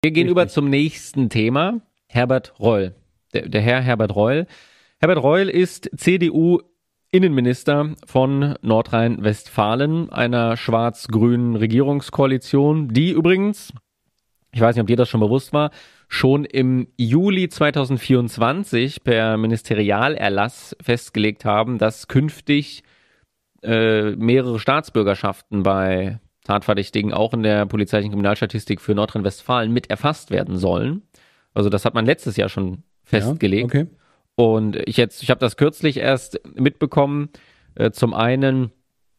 Wir gehen über zum nächsten Thema. Herbert Reul. Der Herr Herbert Reul. Herbert Reul ist CDU-Innenminister von Nordrhein-Westfalen, einer schwarz-grünen Regierungskoalition, die übrigens, ich weiß nicht, ob dir das schon bewusst war, schon im Juli 2024 per Ministerialerlass festgelegt haben, dass künftig mehrere Staatsbürgerschaften bei Tatverdächtigen auch in der polizeilichen Kriminalstatistik für Nordrhein-Westfalen mit erfasst werden sollen. Also das hat man letztes Jahr schon festgelegt. Ja, okay. Und ich habe das kürzlich erst mitbekommen, zum einen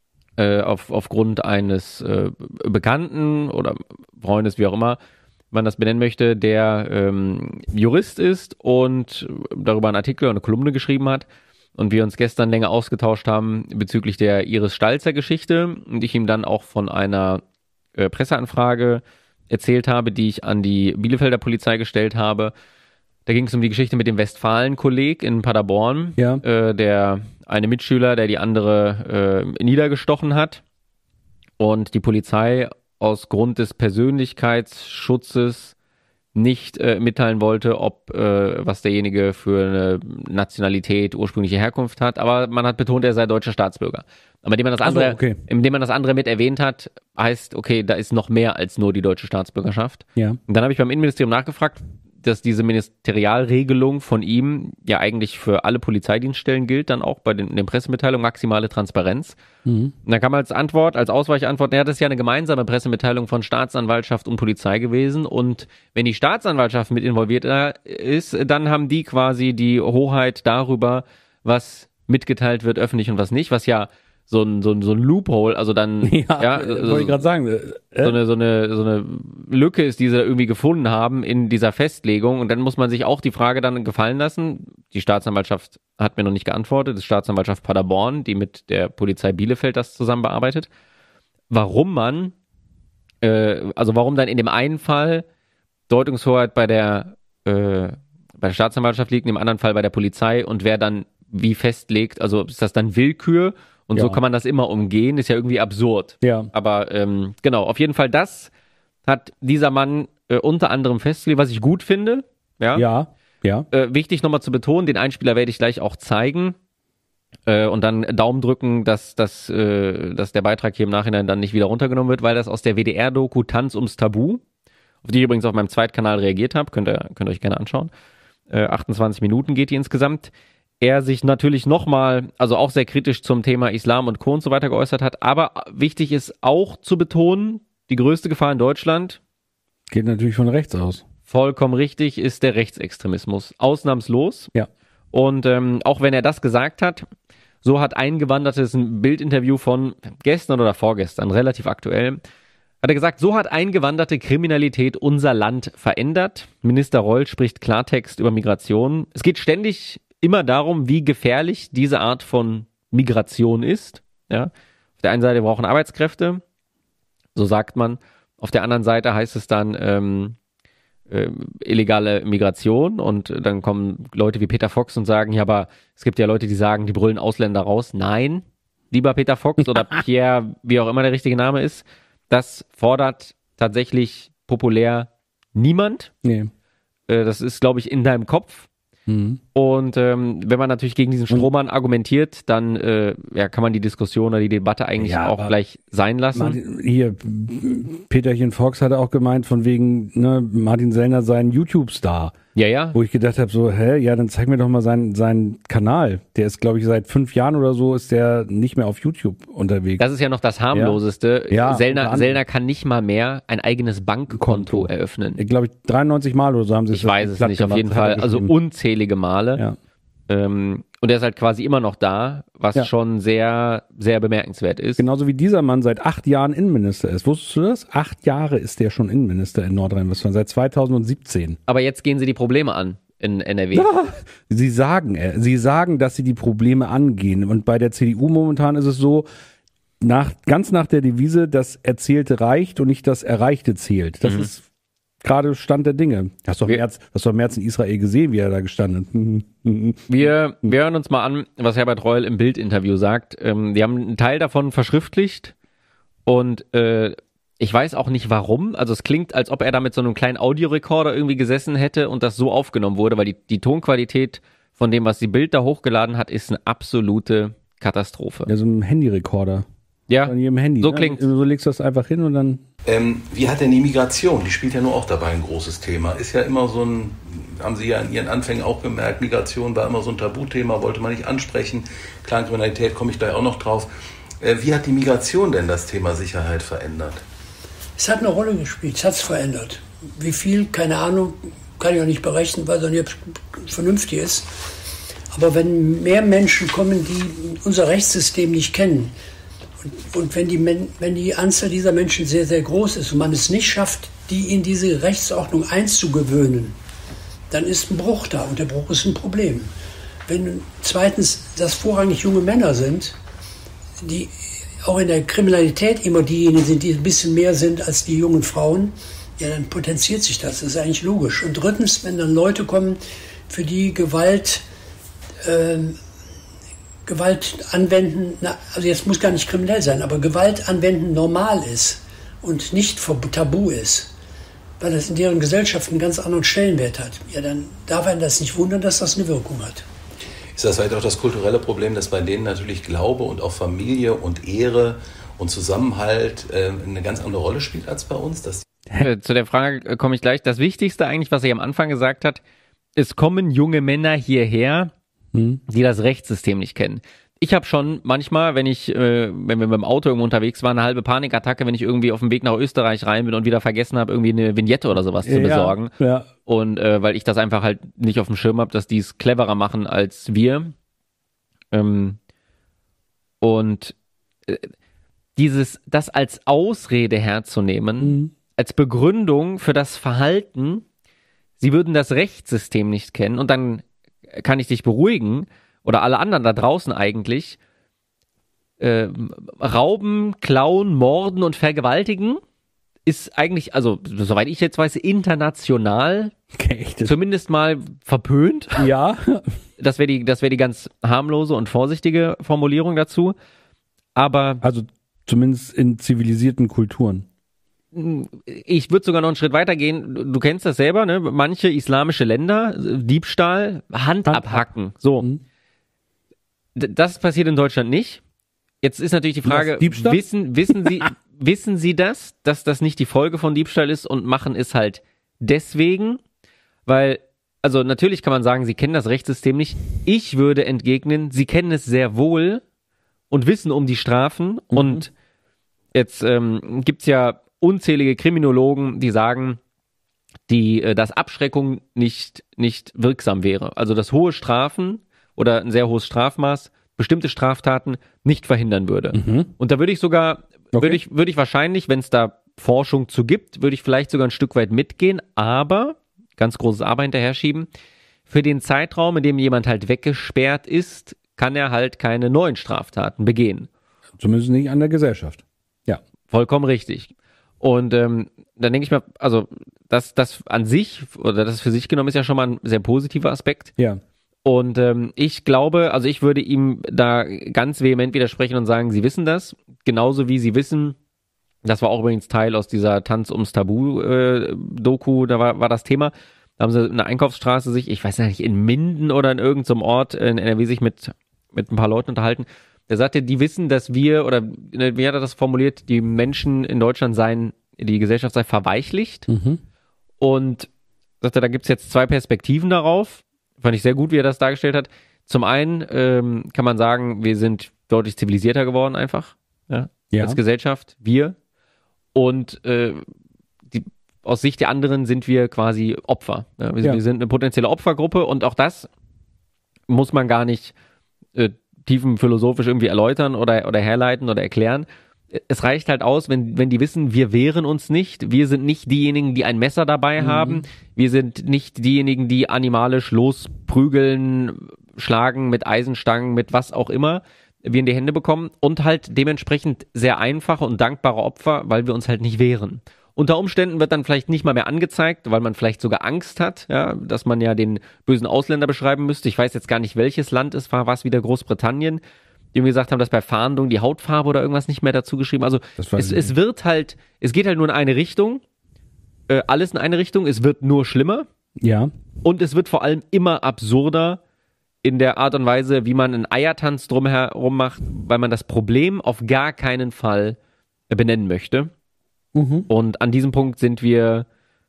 aufgrund eines Bekannten oder Freundes, wie auch immer man das benennen möchte, der Jurist ist und darüber einen Artikel und eine Kolumne geschrieben hat und wir uns gestern länger ausgetauscht haben bezüglich der Iris Stalzer-Geschichte und ich ihm dann auch von einer Presseanfrage erzählt habe, die ich an die Bielefelder Polizei gestellt habe. Da ging es um die Geschichte mit dem Westfalen-Kolleg in Paderborn, Ja. Der eine Mitschüler, der die andere niedergestochen hat und die Polizei aus Grund des Persönlichkeitsschutzes nicht mitteilen wollte, ob was derjenige für eine Nationalität, ursprüngliche Herkunft hat, aber man hat betont, er sei deutscher Staatsbürger. Aber indem man das andere mit erwähnt hat, heißt, okay, da ist noch mehr als nur die deutsche Staatsbürgerschaft. Ja. Und dann habe ich beim Innenministerium nachgefragt, dass diese Ministerialregelung von ihm ja eigentlich für alle Polizeidienststellen gilt, dann auch bei den Pressemitteilungen, maximale Transparenz. Und dann kam als Ausweichantwort, das ist ja eine gemeinsame Pressemitteilung von Staatsanwaltschaft und Polizei gewesen und wenn die Staatsanwaltschaft mit involviert ist, dann haben die quasi die Hoheit darüber, was mitgeteilt wird öffentlich und was nicht, was ja so ein Loophole, also dann wollte ich gerade sagen. so eine Lücke ist, die sie irgendwie gefunden haben in dieser Festlegung und dann muss man sich auch die Frage dann gefallen lassen. Die Staatsanwaltschaft hat mir noch nicht geantwortet, das ist Staatsanwaltschaft Paderborn, die mit der Polizei Bielefeld das zusammen bearbeitet. Warum dann in dem einen Fall Deutungshoheit bei der Staatsanwaltschaft liegt, in dem anderen Fall bei der Polizei und wer dann wie festlegt, also ist das dann Willkür? Und so kann man das immer umgehen, ist ja irgendwie absurd. Ja. Aber genau, auf jeden Fall das hat dieser Mann unter anderem festgelegt, was ich gut finde. Ja. Wichtig nochmal zu betonen, den Einspieler werde ich gleich auch zeigen und dann Daumen drücken, dass der Beitrag hier im Nachhinein dann nicht wieder runtergenommen wird, weil das aus der WDR-Doku Tanz ums Tabu, auf die ich übrigens auf meinem Zweitkanal reagiert habe, könnt ihr euch gerne anschauen. 28 Minuten geht die insgesamt. Er sich natürlich nochmal, also auch sehr kritisch zum Thema Islam und Co. und so weiter geäußert hat. Aber wichtig ist auch zu betonen, die größte Gefahr in Deutschland geht natürlich von rechts aus. Vollkommen richtig, ist der Rechtsextremismus. Ausnahmslos. Ja. Und auch wenn er das gesagt hat, so hat Eingewandertes ein Bildinterview von gestern oder vorgestern, relativ aktuell, hat er gesagt, so hat eingewanderte Kriminalität unser Land verändert. Minister Reul spricht Klartext über Migration. Es geht ständig immer darum, wie gefährlich diese Art von Migration ist. Ja? Auf der einen Seite brauchen Arbeitskräfte, so sagt man. Auf der anderen Seite heißt es dann illegale Migration und dann kommen Leute wie Peter Fox und sagen, ja, aber es gibt ja Leute, die sagen, die brüllen Ausländer raus. Nein, lieber Peter Fox oder Pierre, wie auch immer der richtige Name ist, das fordert tatsächlich populär niemand. Nee. Das ist, glaube ich, in deinem Kopf. Und wenn man natürlich gegen diesen Strohmann argumentiert, dann kann man die Diskussion oder die Debatte eigentlich auch gleich sein lassen. Hier, Peterchen Fox hatte auch gemeint, von wegen, Martin Sellner sei ein YouTube-Star. Ja. Wo ich gedacht habe, so, dann zeig mir doch mal seinen Kanal. Der ist, glaube ich, seit 5 Jahren oder so ist der nicht mehr auf YouTube unterwegs. Das ist ja noch das harmloseste. Ja, Sellner kann nicht mal mehr ein eigenes Bankkonto eröffnen. Ich glaube, 93 Mal oder so haben sie es. Ich weiß es nicht, auf jeden Fall. Also unzählige Male. Ja. Und er ist halt quasi immer noch da, was schon sehr, sehr bemerkenswert ist. Genauso wie dieser Mann seit 8 Jahren Innenminister ist. Wusstest du das? 8 Jahre ist der schon Innenminister in Nordrhein-Westfalen, seit 2017. Aber jetzt gehen sie die Probleme an in NRW. Ja, sie sagen, dass sie die Probleme angehen. Und bei der CDU momentan ist es so, ganz nach der Devise, das Erzählte reicht und nicht das Erreichte zählt. Das ist gerade Stand der Dinge. Hast du im März in Israel gesehen, wie er da gestanden hat? Wir hören uns mal an, was Herbert Reul im Bildinterview sagt. Wir haben einen Teil davon verschriftlicht und er Ich weiß auch nicht warum. Also es klingt, als ob er da mit so einem kleinen Audiorekorder irgendwie gesessen hätte und das so aufgenommen wurde, weil die Tonqualität von dem, was die Bild da hochgeladen hat, ist eine absolute Katastrophe. Ja, so ein Handyrekorder. Ja, An jedem Handy. so ne? klingt. So legst du das einfach hin und dann. Wie hat denn die Migration? Die spielt ja nur auch dabei ein großes Thema. Ist ja immer so ein, haben Sie ja in Ihren Anfängen auch gemerkt, Migration war immer so ein Tabuthema, wollte man nicht ansprechen. Clankriminalität, komme ich gleich auch noch drauf. Wie hat die Migration denn das Thema Sicherheit verändert? Es hat eine Rolle gespielt, es hat es verändert. Wie viel, keine Ahnung, kann ich auch nicht berechnen, weil es nicht vernünftig ist. Aber wenn mehr Menschen kommen, die unser Rechtssystem nicht kennen, und wenn die Anzahl dieser Menschen sehr, sehr groß ist und man es nicht schafft, die in diese Rechtsordnung einzugewöhnen, dann ist ein Bruch da und der Bruch ist ein Problem. Wenn zweitens das vorrangig junge Männer sind, die auch in der Kriminalität immer diejenigen sind, die ein bisschen mehr sind als die jungen Frauen, ja, dann potenziert sich das. Das ist eigentlich logisch. Und drittens, wenn dann Leute kommen, für die Gewalt anwenden, also jetzt muss gar nicht kriminell sein, aber Gewalt anwenden normal ist und nicht tabu ist, weil das in deren Gesellschaft einen ganz anderen Stellenwert hat, ja, dann darf einen das nicht wundern, dass das eine Wirkung hat. Ist das vielleicht auch das kulturelle Problem, dass bei denen natürlich Glaube und auch Familie und Ehre und Zusammenhalt eine ganz andere Rolle spielt als bei uns? Zu der Frage komme ich gleich. Das Wichtigste eigentlich, was er am Anfang gesagt hat, es kommen junge Männer hierher, die das Rechtssystem nicht kennen. Ich habe schon manchmal, wenn wir mit dem Auto irgendwo unterwegs waren, eine halbe Panikattacke, wenn ich irgendwie auf dem Weg nach Österreich rein bin und wieder vergessen habe, irgendwie eine Vignette oder sowas zu besorgen. Ja. Und weil ich das einfach halt nicht auf dem Schirm habe, dass die es cleverer machen als wir. Das als Ausrede herzunehmen, als Begründung für das Verhalten, sie würden das Rechtssystem nicht kennen und dann kann ich dich beruhigen, oder alle anderen da draußen eigentlich, rauben, klauen, morden und vergewaltigen ist eigentlich, also soweit ich jetzt weiß, international zumindest mal verpönt. Ja. Das wäre die ganz harmlose und vorsichtige Formulierung dazu. Aber also zumindest in zivilisierten Kulturen. Ich würde sogar noch einen Schritt weiter gehen. Du kennst das selber, ne? Manche islamische Länder, Diebstahl, Hand abhacken. So. Das passiert in Deutschland nicht. Jetzt ist natürlich die Frage, wissen Sie das, dass das nicht die Folge von Diebstahl ist und machen es halt deswegen? Weil, also natürlich kann man sagen, Sie kennen das Rechtssystem nicht. Ich würde entgegnen, Sie kennen es sehr wohl und wissen um die Strafen. Und jetzt gibt's ja unzählige Kriminologen, die sagen, dass Abschreckung nicht wirksam wäre. Also dass hohe Strafen oder ein sehr hohes Strafmaß bestimmte Straftaten nicht verhindern würde. Und da würde ich sogar, würde ich wahrscheinlich, wenn es da Forschung zu gibt, würde ich vielleicht sogar ein Stück weit mitgehen, aber, ganz großes Aber hinterher schieben, für den Zeitraum, in dem jemand halt weggesperrt ist, kann er halt keine neuen Straftaten begehen. Zumindest nicht an der Gesellschaft. Ja. Vollkommen richtig. Und dann denke ich mir, also das an sich, oder das für sich genommen, ist ja schon mal ein sehr positiver Aspekt. Ja. Und ich glaube, also ich würde ihm da ganz vehement widersprechen und sagen, Sie wissen das, genauso wie Sie wissen, das war auch übrigens Teil aus dieser Tanz ums Tabu-Doku, da war das Thema, da haben sie eine Einkaufsstraße sich, ich weiß nicht, in Minden oder in irgendeinem Ort in NRW sich mit ein paar Leuten unterhalten. Der sagte, die wissen, dass wir, oder wie hat er das formuliert, die Menschen in Deutschland die Gesellschaft sei verweichlicht. Und sagte, da gibt's jetzt zwei Perspektiven darauf. Fand ich sehr gut, wie er das dargestellt hat. Zum einen kann man sagen, wir sind deutlich zivilisierter geworden einfach, ja. Als Gesellschaft, wir. Und aus Sicht der anderen sind wir quasi Opfer. Ja. Wir sind eine potenzielle Opfergruppe und auch das muss man gar nicht tiefenphilosophisch irgendwie erläutern oder herleiten oder erklären. Es reicht halt aus, wenn die wissen, wir wehren uns nicht, wir sind nicht diejenigen, die ein Messer dabei haben, wir sind nicht diejenigen, die animalisch losprügeln, schlagen mit Eisenstangen, mit was auch immer wir in die Hände bekommen und halt dementsprechend sehr einfache und dankbare Opfer, weil wir uns halt nicht wehren. Unter Umständen wird dann vielleicht nicht mal mehr angezeigt, weil man vielleicht sogar Angst hat, ja, dass man ja den bösen Ausländer beschreiben müsste. Ich weiß jetzt gar nicht, welches Land es war es wieder Großbritannien, die irgendwie gesagt haben, dass bei Fahndung die Hautfarbe oder irgendwas nicht mehr dazu geschrieben. Also es geht halt nur in eine Richtung, alles in eine Richtung, es wird nur schlimmer. Ja. Und es wird vor allem immer absurder in der Art und Weise, wie man einen Eiertanz drumherum macht, weil man das Problem auf gar keinen Fall benennen möchte. Und an diesem Punkt sind wir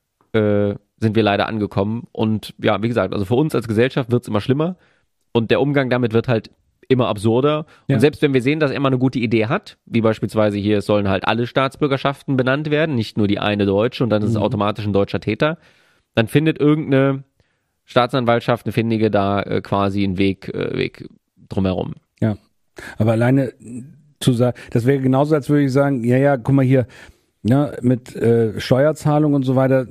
leider angekommen. Und ja, wie gesagt, also für uns als Gesellschaft wird es immer schlimmer und der Umgang damit wird halt immer absurder. Ja. Und selbst wenn wir sehen, dass er immer eine gute Idee hat, wie beispielsweise hier, es sollen halt alle Staatsbürgerschaften benannt werden, nicht nur die eine deutsche und dann ist es automatisch ein deutscher Täter, dann findet irgendeine Staatsanwaltschaft, eine findige da quasi einen Weg drumherum. Ja, aber alleine zu sagen, das wäre genauso, als würde ich sagen, ja, guck mal hier, ja, mit Steuerzahlung und so weiter,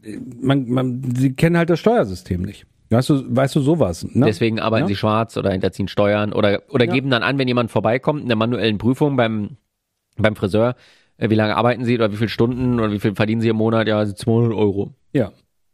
sie kennen halt das Steuersystem nicht. Weißt du sowas? Ne? Deswegen arbeiten sie schwarz oder hinterziehen Steuern oder geben dann an, wenn jemand vorbeikommt in der manuellen Prüfung beim Friseur, wie lange arbeiten sie oder wie viele Stunden oder wie viel verdienen sie im Monat? Ja, 200 €. Ja,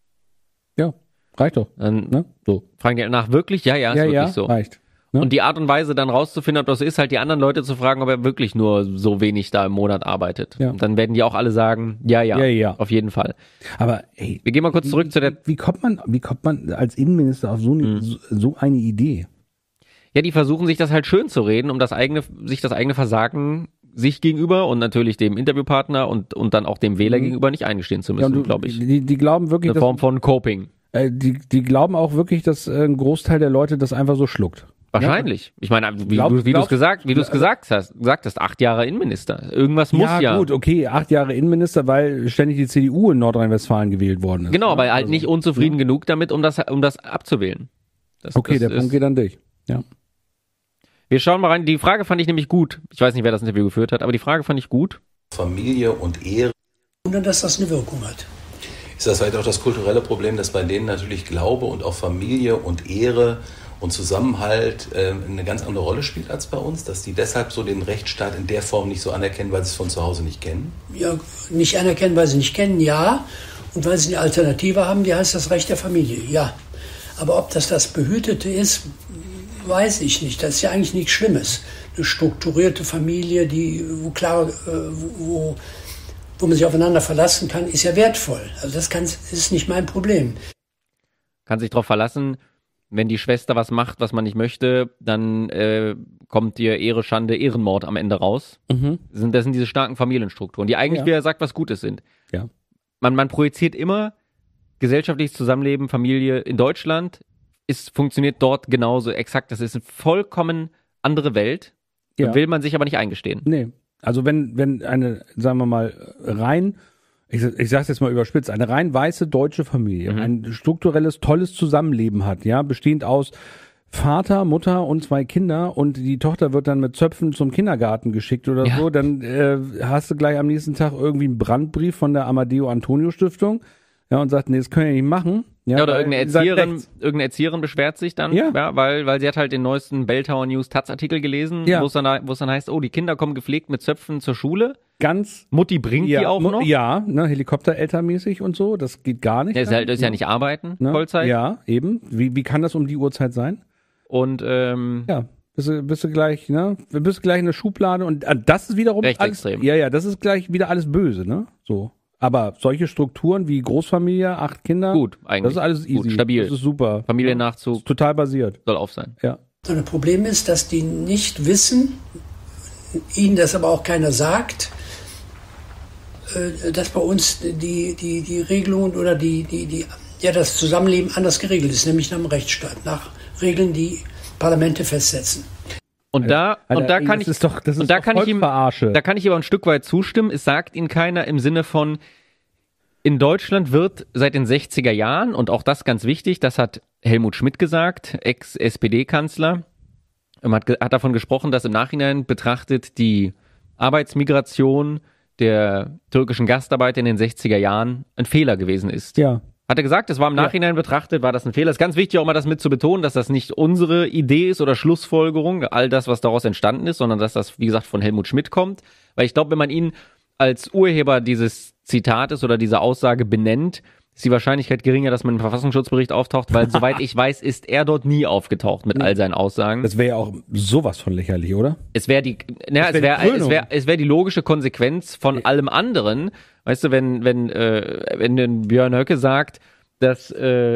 reicht doch. Dann Ne? So. fragen die nach, wirklich? Ja, ist wirklich so. Reicht. Ne? Und die Art und Weise dann rauszufinden, ob das so ist, halt die anderen Leute zu fragen, ob er wirklich nur so wenig da im Monat arbeitet. Ja. Und dann werden die auch alle sagen, ja, auf jeden Fall. Aber ey, Wir gehen mal kurz zurück zu der... wie kommt man als Innenminister auf so eine Idee? Ja, die versuchen sich das halt schön zu reden, um das eigene Versagen sich gegenüber und natürlich dem Interviewpartner und dann auch dem Wähler gegenüber nicht eingestehen zu müssen, glaube ich. Die glauben wirklich, Eine Form von Coping. Die glauben auch wirklich, dass ein Großteil der Leute das einfach so schluckt. Wahrscheinlich. Ja? Ich meine, wie du es gesagt hast, 8 Jahre Innenminister. Irgendwas muss ja. Ja, gut, okay, 8 Jahre Innenminister, weil ständig die CDU in Nordrhein-Westfalen gewählt worden ist. Genau, aber halt nicht unzufrieden genug damit, um das abzuwählen. Der Punkt geht an dich. Ja. Wir schauen mal rein. Die Frage fand ich nämlich gut. Ich weiß nicht, wer das Interview geführt hat, aber die Frage fand ich gut. Familie und Ehre. Ohne dass das eine Wirkung hat. Ist das vielleicht auch das kulturelle Problem, dass bei denen natürlich Glaube und auch Familie und Ehre und Zusammenhalt eine ganz andere Rolle spielt als bei uns, dass die deshalb so den Rechtsstaat in der Form nicht so anerkennen, weil sie es von zu Hause nicht kennen? Ja, nicht anerkennen, weil sie nicht kennen, ja. Und weil sie eine Alternative haben, die heißt das Recht der Familie, ja. Aber ob das Behütete ist, weiß ich nicht. Das ist ja eigentlich nichts Schlimmes. Eine strukturierte Familie, wo man sich aufeinander verlassen kann, ist ja wertvoll. Also ist nicht mein Problem. Kann sich darauf verlassen, wenn die Schwester was macht, was man nicht möchte, dann kommt dir Ehre, Schande, Ehrenmord am Ende raus. Das sind diese starken Familienstrukturen, die eigentlich, wie er sagt, was Gutes sind. Ja. Man projiziert immer gesellschaftliches Zusammenleben, Familie in Deutschland, funktioniert dort genauso exakt. Das ist eine vollkommen andere Welt, will man sich aber nicht eingestehen. Nee. Also wenn eine, sagen wir mal, ich sag's jetzt mal überspitzt, eine rein weiße deutsche Familie ein strukturelles, tolles Zusammenleben hat, ja, bestehend aus Vater, Mutter und 2 Kinder und die Tochter wird dann mit Zöpfen zum Kindergarten geschickt oder so, dann hast du gleich am nächsten Tag irgendwie einen Brandbrief von der Amadeo Antonio Stiftung, ja, und sagt, nee, das können wir nicht machen. Ja, oder irgendeine Erzieherin beschwert sich dann, weil sie hat halt den neuesten Belltower News Taz-Artikel gelesen, wo es dann heißt, oh, die Kinder kommen gepflegt mit Zöpfen zur Schule. Mutti bringt die auch noch. Ja, ne, Helikopterelternmäßig und so, das geht gar nicht. Das ist ja nicht arbeiten, ne? Vollzeit. Ja, eben. Wie kann das um die Uhrzeit sein? Und bist du gleich, ne? Bist du gleich in der Schublade und das ist wiederum rechtsextrem. Ja, das ist gleich wieder alles böse, ne? So. Aber solche Strukturen wie Großfamilie, 8 Kinder, gut, eigentlich. Das ist alles easy. Gut, stabil. Das ist super. Familiennachzug. Ist total basiert. Soll auf sein. Ja. So ein Problem ist, dass die nicht wissen, ihnen das aber auch keiner sagt, dass bei uns die Regelungen oder das Zusammenleben anders geregelt ist, nämlich nach dem Rechtsstaat, nach Regeln, die Parlamente festsetzen. Und da kann ich ihm aber ein Stück weit zustimmen. Es sagt ihnen keiner im Sinne von, in Deutschland wird seit den 60er Jahren, und auch das ganz wichtig, das hat Helmut Schmidt gesagt, Ex-SPD-Kanzler, hat davon gesprochen, dass im Nachhinein betrachtet die Arbeitsmigration der türkischen Gastarbeiter in den 60er Jahren ein Fehler gewesen ist. Ja. Hat er gesagt, es war im Nachhinein betrachtet, war das ein Fehler. Es ist ganz wichtig, auch mal das mit zu betonen, dass das nicht unsere Idee ist oder Schlussfolgerung, all das, was daraus entstanden ist, sondern dass das, wie gesagt, von Helmut Schmidt kommt. Weil ich glaube, wenn man ihn als Urheber dieses Zitates oder dieser Aussage benennt, ist die Wahrscheinlichkeit geringer, dass man im Verfassungsschutzbericht auftaucht, weil soweit ich weiß, ist er dort nie aufgetaucht mit all seinen Aussagen. Das wäre ja auch sowas von lächerlich, oder? Es wäre die logische Konsequenz von allem anderen. Weißt du, wenn Björn Höcke sagt, dass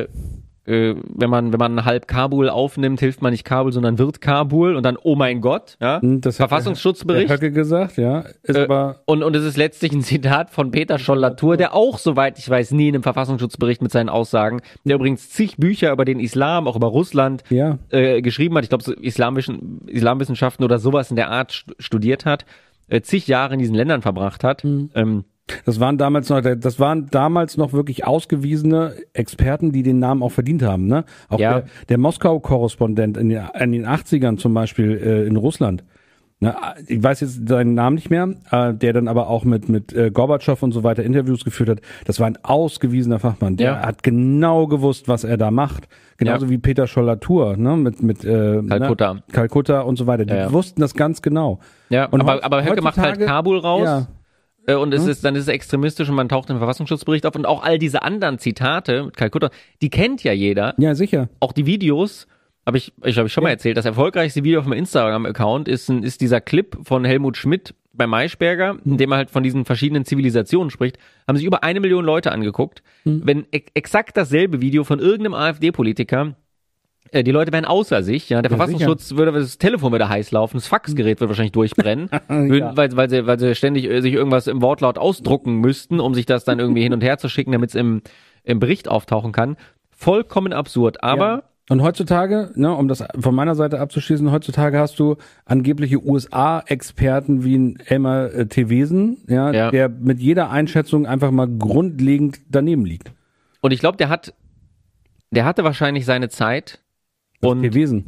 wenn man halb Kabul aufnimmt, hilft man nicht Kabul, sondern wird Kabul und dann, oh mein Gott, ja, das hat Verfassungsschutzbericht. Der Höcke gesagt, ja. Ist aber und es ist letztlich ein Zitat von Peter Scholl-Latour, der auch, soweit ich weiß, nie in einem Verfassungsschutzbericht mit seinen Aussagen, der übrigens zig Bücher über den Islam, auch über Russland, geschrieben hat, ich glaube, so Islamwissenschaften oder sowas in der Art studiert hat, zig Jahre in diesen Ländern verbracht hat. Das waren damals noch wirklich ausgewiesene Experten, die den Namen auch verdient haben, ne? Auch der Moskau-Korrespondent in den 80ern zum Beispiel in Russland. Ne? Ich weiß jetzt seinen Namen nicht mehr, der dann aber auch mit Gorbatschow und so weiter Interviews geführt hat. Das war ein ausgewiesener Fachmann. Der hat genau gewusst, was er da macht. Genauso wie Peter Scholl-Latour, ne? mit Kalkutta und so weiter. Die wussten das ganz genau. Ja, und aber Höcke macht halt Kabul raus. Ja. Und dann ist es extremistisch und man taucht im Verfassungsschutzbericht auf. Und auch all diese anderen Zitate mit Kalkutta, die kennt ja jeder. Ja, sicher. Auch die Videos, habe ich schon mal erzählt, das erfolgreichste Video auf meinem Instagram-Account ist dieser Clip von Helmut Schmidt bei Maischberger, in dem er halt von diesen verschiedenen Zivilisationen spricht, haben sich über 1 Million Leute angeguckt. Wenn exakt dasselbe Video von irgendeinem AfD-Politiker, die Leute wären außer sich, ja. Der Verfassungsschutz das Telefon würde heiß laufen, das Faxgerät würde wahrscheinlich durchbrennen, weil sie ständig sich irgendwas im Wortlaut ausdrucken müssten, um sich das dann irgendwie hin und her zu schicken, damit es im Bericht auftauchen kann. Vollkommen absurd, aber... Ja. Und heutzutage, ne, um das von meiner Seite abzuschließen, heutzutage hast du angebliche USA-Experten wie ein Elmar Thewesen, der mit jeder Einschätzung einfach mal grundlegend daneben liegt. Und ich glaube, der hatte wahrscheinlich seine Zeit. Und gewesen.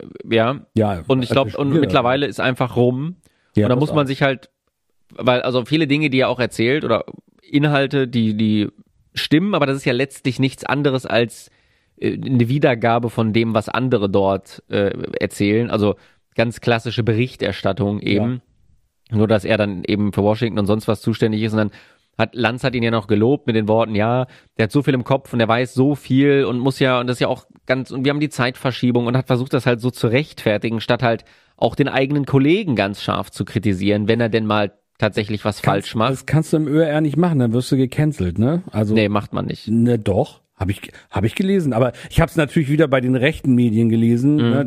Und ich glaube, und mittlerweile ist einfach rum. Und da muss man sich halt, weil also viele Dinge, die er auch erzählt oder Inhalte, die stimmen, aber das ist ja letztlich nichts anderes als eine Wiedergabe von dem, was andere dort erzählen. Also ganz klassische Berichterstattung eben. Ja. Nur, dass er dann eben für Washington und sonst was zuständig ist und dann Lanz hat ihn ja noch gelobt mit den Worten, ja, der hat so viel im Kopf und der weiß so viel und und das ist ja auch und wir haben die Zeitverschiebung und hat versucht, das halt so zu rechtfertigen, statt halt auch den eigenen Kollegen ganz scharf zu kritisieren, wenn er denn mal tatsächlich was falsch macht. Das kannst du im ÖR nicht machen, dann wirst du gecancelt, ne? Also, nee, macht man nicht. Ne, doch. Hab ich gelesen, aber ich habe es natürlich wieder bei den rechten Medien gelesen, ne,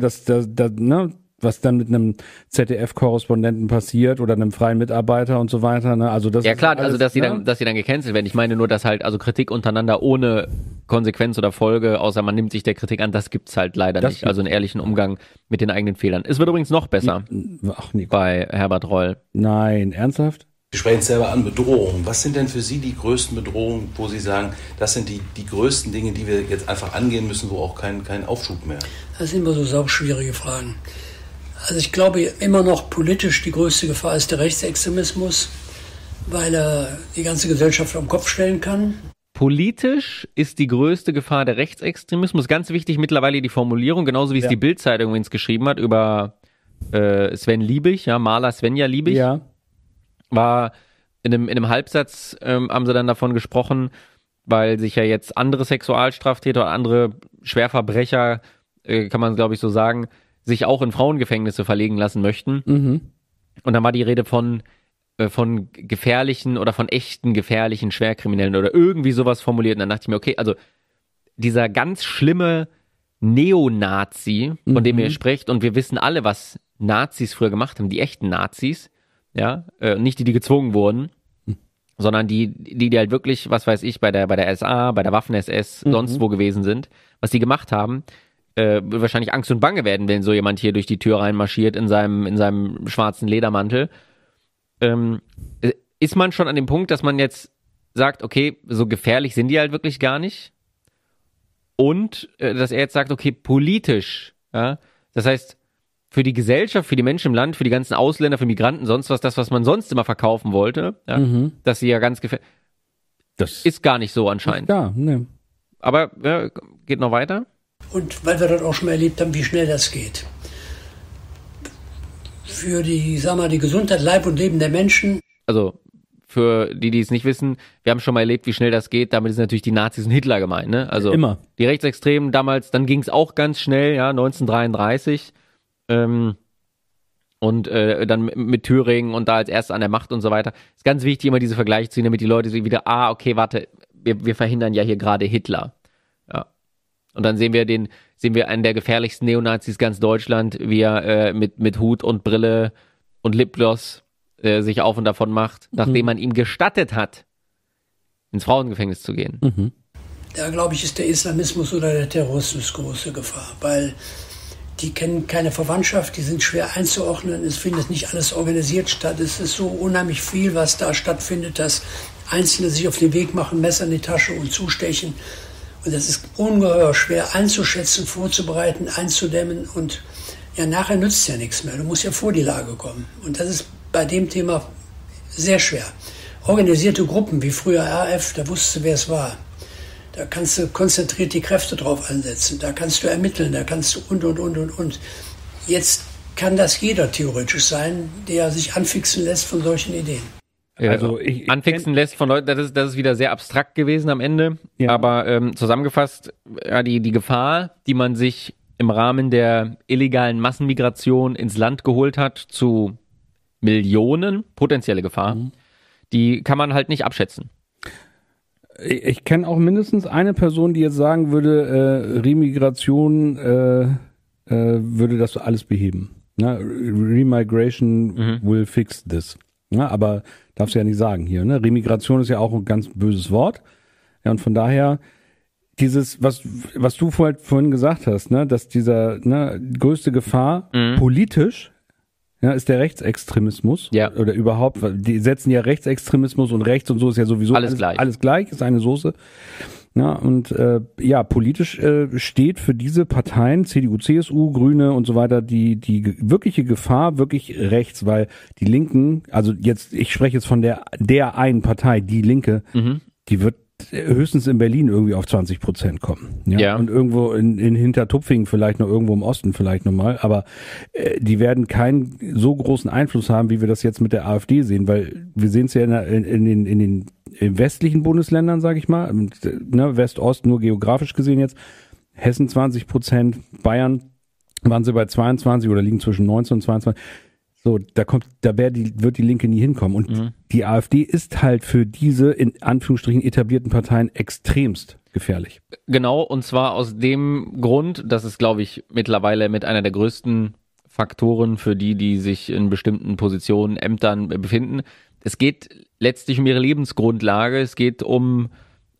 was dann mit einem ZDF-Korrespondenten passiert oder einem freien Mitarbeiter und so weiter, ne? Also das ja klar, alles, also dass sie dann gecancelt werden. Ich meine nur, dass halt also Kritik untereinander ohne Konsequenz oder Folge, außer man nimmt sich der Kritik an, das gibt's halt leider nicht. Also einen ehrlichen Umgang mit den eigenen Fehlern. Es wird übrigens noch besser bei Herbert Reul. Nein, ernsthaft? Sie sprechen es selber an, Bedrohungen. Was sind denn für Sie die größten Bedrohungen, wo Sie sagen, das sind die größten Dinge, die wir jetzt einfach angehen müssen, wo auch kein Aufschub mehr? Das sind immer so sauschwierige Fragen. Also ich glaube immer noch politisch die größte Gefahr ist der Rechtsextremismus, weil er die ganze Gesellschaft auf den Kopf stellen kann. Politisch ist die größte Gefahr der Rechtsextremismus. Ganz wichtig mittlerweile die Formulierung, genauso wie es die Bild-Zeitung übrigens geschrieben hat über Sven Liebig, Maler Svenja Liebig. Ja. War in einem Halbsatz haben sie dann davon gesprochen, weil sich ja jetzt andere Sexualstraftäter oder andere Schwerverbrecher, kann man glaube ich so sagen, sich auch in Frauengefängnisse verlegen lassen möchten. Mhm. Und dann war die Rede von gefährlichen oder von echten gefährlichen Schwerkriminellen oder irgendwie sowas formuliert. Und dann dachte ich mir, okay, also dieser ganz schlimme Neonazi, von dem ihr sprecht, und wir wissen alle, was Nazis früher gemacht haben, die echten Nazis, nicht die gezwungen wurden, sondern die halt wirklich, was weiß ich, bei der SA, bei der Waffen-SS, sonst wo gewesen sind, was die gemacht haben, wird wahrscheinlich Angst und Bange werden, wenn so jemand hier durch die Tür reinmarschiert in seinem schwarzen Ledermantel. Ist man schon an dem Punkt, dass man jetzt sagt, okay, so gefährlich sind die halt wirklich gar nicht? Und dass er jetzt sagt, okay, politisch, das heißt, für die Gesellschaft, für die Menschen im Land, für die ganzen Ausländer, für Migranten, sonst was, das, was man sonst immer verkaufen wollte, dass sie ja ganz gefährlich, das ist gar nicht so anscheinend. Ja, ne. Aber geht noch weiter. Und weil wir das auch schon mal erlebt haben, wie schnell das geht. Für die Gesundheit, Leib und Leben der Menschen. Also für die es nicht wissen, wir haben schon mal erlebt, wie schnell das geht. Damit ist natürlich die Nazis und Hitler gemeint, ne? Also immer. Die Rechtsextremen damals, dann ging es auch ganz schnell, ja, 1933. Und dann mit Thüringen und da als Erster an der Macht und so weiter. Ist ganz wichtig, immer diese Vergleiche zu ziehen, damit die Leute sich wieder, okay, warte, wir verhindern ja hier gerade Hitler. Ja. Und dann sehen wir einen der gefährlichsten Neonazis ganz Deutschland, wie er mit Hut und Brille und Lipgloss sich auf und davon macht, nachdem man ihm gestattet hat, ins Frauengefängnis zu gehen. Mhm. Da, glaube ich, ist der Islamismus oder der Terrorismus große Gefahr, weil die kennen keine Verwandtschaft, die sind schwer einzuordnen, es findet nicht alles organisiert statt, es ist so unheimlich viel, was da stattfindet, dass Einzelne sich auf den Weg machen, Messer in die Tasche und zustechen. Und das ist ungeheuer schwer einzuschätzen, vorzubereiten, einzudämmen und ja, nachher nützt es ja nichts mehr. Du musst ja vor die Lage kommen. Und das ist bei dem Thema sehr schwer. Organisierte Gruppen wie früher RAF, da wusstest du, wer es war. Da kannst du konzentriert die Kräfte drauf einsetzen. Da kannst du ermitteln, da kannst du und. Jetzt kann das jeder theoretisch sein, der sich anfixen lässt von solchen Ideen. Also anfixen lässt von Leuten, das ist wieder sehr abstrakt gewesen am Ende. Ja. Aber zusammengefasst, ja, die Gefahr, die man sich im Rahmen der illegalen Massenmigration ins Land geholt hat, zu Millionen, potenzielle Gefahr, die kann man halt nicht abschätzen. Ich kenne auch mindestens eine Person, die jetzt sagen würde, Remigration würde das alles beheben. Ne? Remigration will fix this. Ja, aber darfst du ja nicht sagen hier. Ne? Remigration ist ja auch ein ganz böses Wort. Ja, und von daher dieses, was du vorhin gesagt hast, ne, dass dieser größte Gefahr politisch ist der Rechtsextremismus. Ja. Oder überhaupt, die setzen ja Rechtsextremismus und rechts und so ist ja sowieso alles gleich. Alles gleich, ist eine Soße. Ja, und politisch steht für diese Parteien, CDU, CSU, Grüne und so weiter, die wirkliche Gefahr wirklich rechts, weil die Linken, also ich spreche jetzt von der einen Partei, die Linke, die wird höchstens in Berlin irgendwie auf 20% kommen. Ja. Und irgendwo in Hintertupfingen vielleicht noch, irgendwo im Osten vielleicht nochmal, aber die werden keinen so großen Einfluss haben, wie wir das jetzt mit der AfD sehen, weil wir sehen es ja in den westlichen Bundesländern, sage ich mal, West-Ost nur geografisch gesehen jetzt, Hessen 20%, Bayern waren sie bei 22 oder liegen zwischen 19 und 22. So, wird die Linke nie hinkommen. Und die AfD ist halt für diese, in Anführungsstrichen, etablierten Parteien extremst gefährlich. Genau, und zwar aus dem Grund, das ist, glaube ich, mittlerweile mit einer der größten Faktoren für die sich in bestimmten Positionen, Ämtern befinden. Es geht letztlich um ihre Lebensgrundlage. Es geht um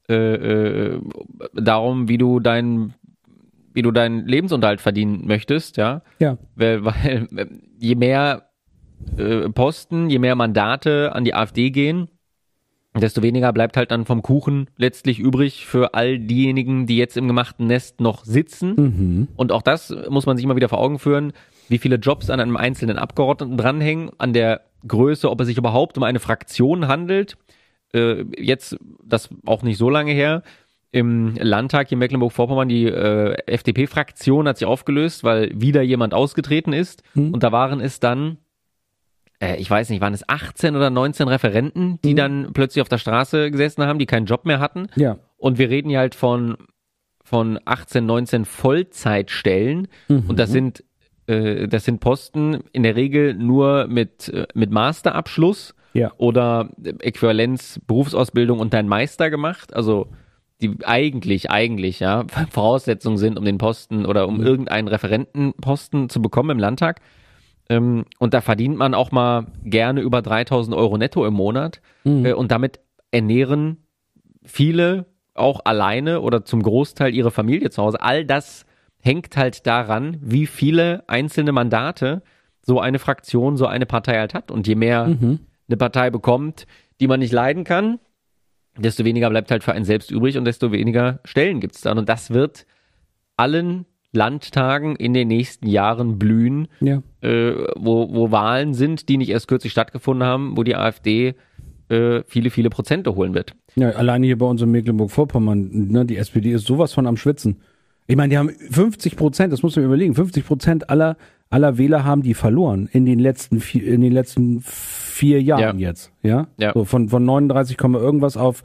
darum, wie du deinen Lebensunterhalt verdienen möchtest, ja. Ja. Weil je mehr Posten, je mehr Mandate an die AfD gehen, desto weniger bleibt halt dann vom Kuchen letztlich übrig für all diejenigen, die jetzt im gemachten Nest noch sitzen. Und auch das muss man sich immer wieder vor Augen führen, wie viele Jobs an einem einzelnen Abgeordneten dranhängen, an der Größe, ob es sich überhaupt um eine Fraktion handelt. Jetzt, das auch nicht so lange her, im Landtag hier in Mecklenburg-Vorpommern, die FDP-Fraktion hat sich aufgelöst, weil wieder jemand ausgetreten ist. Und da waren es dann, ich weiß nicht, waren es 18 oder 19 Referenten, die dann plötzlich auf der Straße gesessen haben, die keinen Job mehr hatten. Ja. Und wir reden hier halt von 18, 19 Vollzeitstellen. Und das sind Posten in der Regel nur mit Masterabschluss oder Äquivalenz Berufsausbildung und dann Meister gemacht. Also die eigentlich Voraussetzungen sind, um den Posten oder um irgendeinen Referentenposten zu bekommen im Landtag. Und da verdient man auch mal gerne über 3.000 Euro netto im Monat. Und damit ernähren viele auch alleine oder zum Großteil ihre Familie zu Hause. All das hängt halt daran, wie viele einzelne Mandate so eine Fraktion, so eine Partei halt hat. Und je mehr eine Partei bekommt, die man nicht leiden kann, desto weniger bleibt halt für einen selbst übrig und desto weniger Stellen gibt's dann. Und das wird allen Landtagen in den nächsten Jahren blühen, wo Wahlen sind, die nicht erst kürzlich stattgefunden haben, wo die AfD viele, viele Prozente holen wird. Ja, alleine hier bei uns in Mecklenburg-Vorpommern, ne, die SPD ist sowas von am Schwitzen. Ich meine, die haben 50%, das muss man überlegen, 50% aller aller Wähler haben die verloren in den letzten 4 Jahren jetzt. Ja. So von 39, irgendwas auf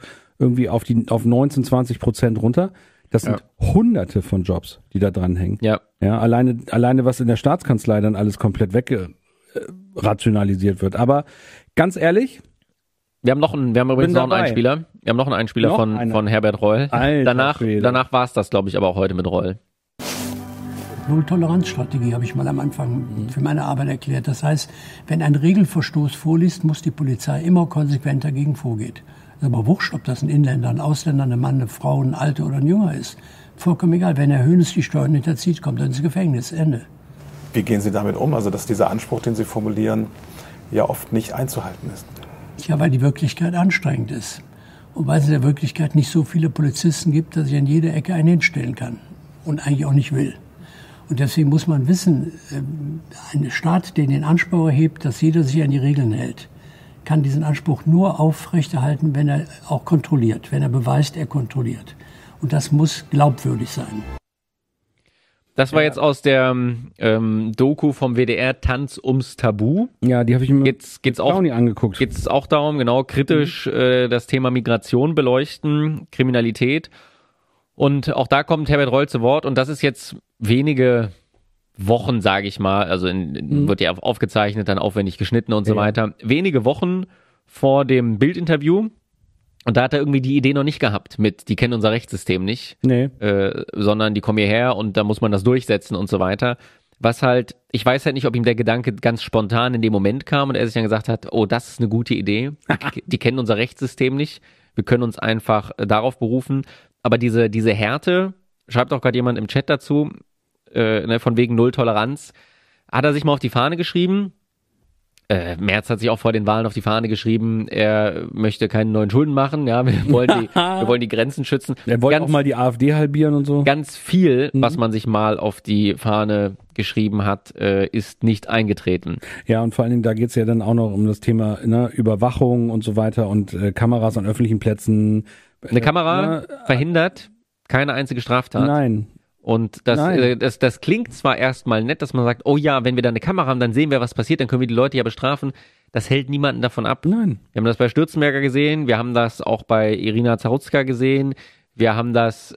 19-20% runter. Das sind Hunderte von Jobs, die da dranhängen. Ja. Ja, alleine was in der Staatskanzlei dann alles komplett rationalisiert wird. Aber ganz ehrlich, wir haben übrigens noch einen Einspieler. Wir haben noch einen Einspieler von Herbert Reul. Danach war es das, glaube ich, aber auch heute mit Reul. Null-Toleranz-Strategie habe ich mal am Anfang für meine Arbeit erklärt. Das heißt, wenn ein Regelverstoß vorliegt, muss die Polizei immer konsequent dagegen vorgehen. Das ist aber wurscht, ob das ein Inländer, ein Ausländer, ein Mann, eine Frau, ein Alter oder ein Junger ist. Vollkommen egal. Wenn Herr Hoeneß die Steuern hinterzieht, kommt er ins Gefängnis. Ende. Wie gehen Sie damit um? Also, dass dieser Anspruch, den Sie formulieren, ja oft nicht einzuhalten ist. Ja, weil die Wirklichkeit anstrengend ist. Und weil es in der Wirklichkeit nicht so viele Polizisten gibt, dass ich an jeder Ecke einen hinstellen kann. Und eigentlich auch nicht will. Und deswegen muss man wissen, ein Staat, der den Anspruch erhebt, dass jeder sich an die Regeln hält, kann diesen Anspruch nur aufrechterhalten, wenn er auch kontrolliert, wenn er beweist, er kontrolliert. Und das muss glaubwürdig sein. Das war jetzt aus der Doku vom WDR Tanz ums Tabu. Ja, die habe ich mir geht's auch nie angeguckt. Geht es auch darum, genau, kritisch das Thema Migration beleuchten, Kriminalität. Und auch da kommt Herbert Reul zu Wort. Und das ist jetzt wenige Wochen, sage ich mal, also wird ja aufgezeichnet, dann aufwendig geschnitten und so weiter. Wenige Wochen vor dem Bildinterview. Und da hat er irgendwie die Idee noch nicht gehabt die kennen unser Rechtssystem nicht, sondern die kommen hierher und da muss man das durchsetzen und so weiter. Was halt, ich weiß halt nicht, ob ihm der Gedanke ganz spontan in dem Moment kam und er sich dann gesagt hat, oh, das ist eine gute Idee. Die kennen unser Rechtssystem nicht. Wir können uns einfach darauf berufen. Aber diese Härte, schreibt auch gerade jemand im Chat dazu, von wegen Null-Toleranz, hat er sich mal auf die Fahne geschrieben. Merz hat sich auch vor den Wahlen auf die Fahne geschrieben, er möchte keine neuen Schulden machen, ja, wir wollen die Grenzen schützen. Er wollte auch mal die AfD halbieren und so. Ganz viel, was man sich mal auf die Fahne geschrieben hat, ist nicht eingetreten. Ja, und vor allen Dingen, da geht's ja dann auch noch um das Thema Überwachung und so weiter und Kameras an öffentlichen Plätzen. Eine Kamera verhindert keine einzige Straftat. Nein. Und das klingt zwar erstmal nett, dass man sagt, oh ja, wenn wir da eine Kamera haben, dann sehen wir, was passiert, dann können wir die Leute ja bestrafen. Das hält niemanden davon ab. Nein. Wir haben das bei Stürzenberger gesehen, wir haben das auch bei Irina Zarutzka gesehen, wir haben das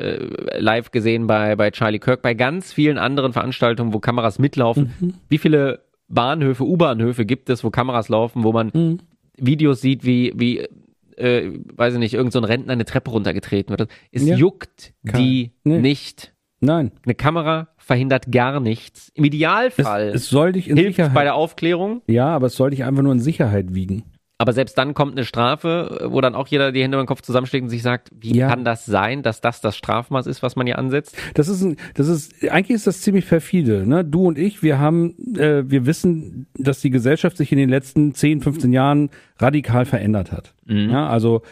live gesehen bei Charlie Kirk, bei ganz vielen anderen Veranstaltungen, wo Kameras mitlaufen. Wie viele Bahnhöfe, U-Bahnhöfe gibt es, wo Kameras laufen, wo man Videos sieht, wie weiß ich nicht, irgend so ein Rentner eine Treppe runtergetreten wird. Es juckt die nicht. Nein. Eine Kamera verhindert gar nichts. Im Idealfall es soll dich in hilft Sicherheit bei der Aufklärung. Ja, aber es soll dich einfach nur in Sicherheit wiegen. Aber selbst dann kommt eine Strafe, wo dann auch jeder die Hände über den Kopf zusammenschlägt und sich sagt, wie kann das sein, dass das Strafmaß ist, was man hier ansetzt? Eigentlich ist das ziemlich perfide, ne? Du und ich, wir wissen, dass die Gesellschaft sich in den letzten 10, 15 Jahren radikal verändert hat. Ja, also,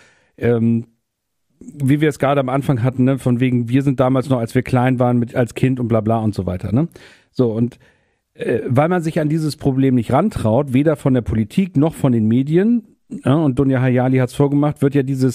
wie wir es gerade am Anfang hatten, ne? Von wegen, wir sind damals noch, als wir klein waren, als Kind und bla bla und so weiter, ne? So, und weil man sich an dieses Problem nicht rantraut, weder von der Politik noch von den Medien, ja, und Dunja Hayali hat es vorgemacht, wird ja dieser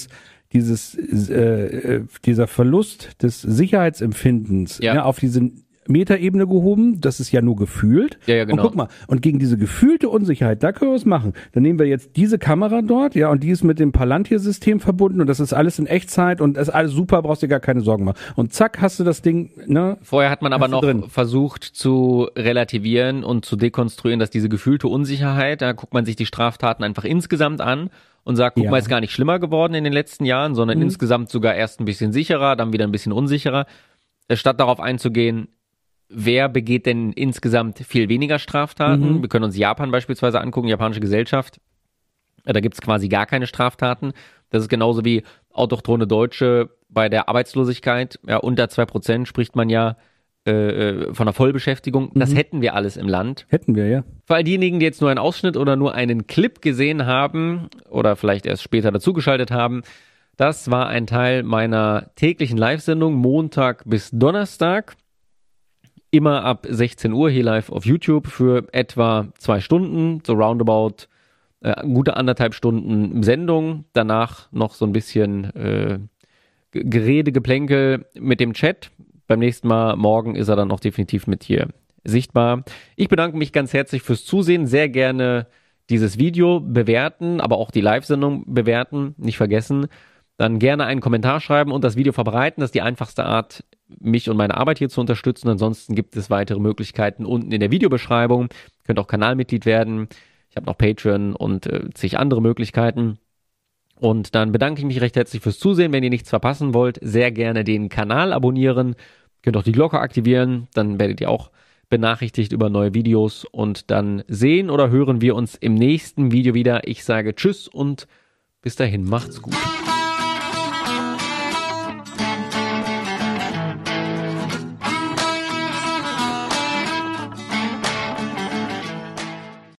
Verlust des Sicherheitsempfindens auf diese Metaebene gehoben, das ist ja nur gefühlt. Ja, genau. Und guck mal, und gegen diese gefühlte Unsicherheit, da können wir was machen. Dann nehmen wir jetzt diese Kamera dort, ja, und die ist mit dem Palantir-System verbunden und das ist alles in Echtzeit und ist alles super, brauchst dir gar keine Sorgen machen. Und zack, hast du das Ding, ne? Vorher hat man aber noch versucht zu relativieren und zu dekonstruieren, dass diese gefühlte Unsicherheit, da guckt man sich die Straftaten einfach insgesamt an und sagt, guck mal, ist gar nicht schlimmer geworden in den letzten Jahren, sondern insgesamt sogar erst ein bisschen sicherer, dann wieder ein bisschen unsicherer. Statt darauf einzugehen, wer begeht denn insgesamt viel weniger Straftaten? Wir können uns Japan beispielsweise angucken, japanische Gesellschaft. Da gibt's quasi gar keine Straftaten. Das ist genauso wie autochthone Deutsche bei der Arbeitslosigkeit. Ja, unter 2% spricht man ja von einer Vollbeschäftigung. Das hätten wir alles im Land. Hätten wir, ja. Für all diejenigen, die jetzt nur einen Ausschnitt oder nur einen Clip gesehen haben oder vielleicht erst später dazugeschaltet haben, das war ein Teil meiner täglichen Live-Sendung, Montag bis Donnerstag. Immer ab 16 Uhr hier live auf YouTube für etwa 2 Stunden, so roundabout gute 1,5 Stunden Sendung. Danach noch so ein bisschen Gerede, Geplänkel mit dem Chat. Beim nächsten Mal, morgen, ist er dann auch definitiv mit hier sichtbar. Ich bedanke mich ganz herzlich fürs Zusehen. Sehr gerne dieses Video bewerten, aber auch die Live-Sendung bewerten. Nicht vergessen. Dann gerne einen Kommentar schreiben und das Video verbreiten. Das ist die einfachste Art, mich und meine Arbeit hier zu unterstützen. Ansonsten gibt es weitere Möglichkeiten unten in der Videobeschreibung. Ihr könnt auch Kanalmitglied werden. Ich habe noch Patreon und zig andere Möglichkeiten. Und dann bedanke ich mich recht herzlich fürs Zusehen. Wenn ihr nichts verpassen wollt, sehr gerne den Kanal abonnieren. Ihr könnt auch die Glocke aktivieren. Dann werdet ihr auch benachrichtigt über neue Videos. Und dann sehen oder hören wir uns im nächsten Video wieder. Ich sage Tschüss und bis dahin, macht's gut.